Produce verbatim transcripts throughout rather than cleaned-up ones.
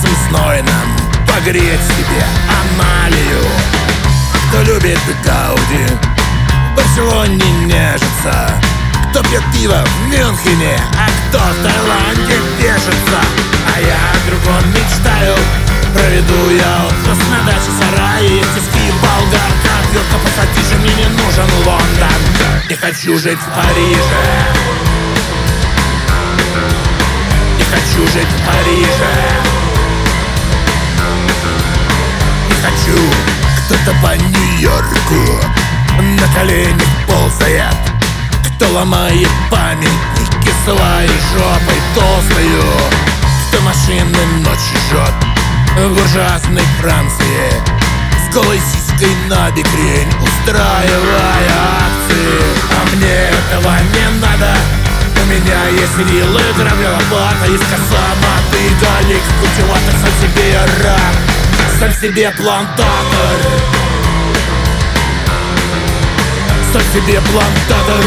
знойном погреть себе Амалию. Кто любит Гауди, в Барселоне нежится. Кто пьет пиво в Мюнхене, а кто в Таиланде бежится. А я о другом мечтаю. Проведу я отпуск на даче сарае. Есть тиски, болгарка, отвертка, пассатижи. Мне не нужен Лондон, не хочу жить в Париже. Не хочу жить в Париже. Не хочу. Кто-то по Нью-Йорку на коленях ползает, кто ломает памятники своей жопой толстою, кто машины ночью жжет в буржуазной Франции с голой сиськой на бикрень, устраивая акции. А мне этого не надо. У меня есть вилы, грабли, лопата, есть коса, маты, галик, культиватор, сам себе я раб, сам себе плантатор, сам себе плантатор,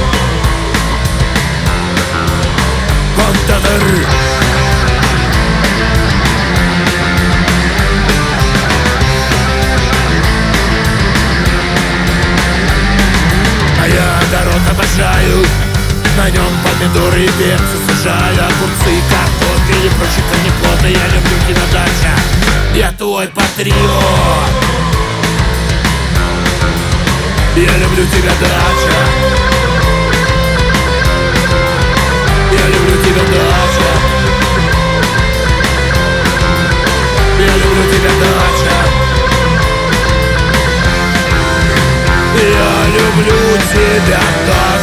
плантатор. А я огород обожаю, на нем помидоры и перцы сажаю, огурцы и картофель и прочие корнеплоды. Я люблю тебя, дача, я твой патриот. Я люблю тебя, дача. Я люблю тебя, дача. Я люблю тебя, дача. Я люблю тебя, дача.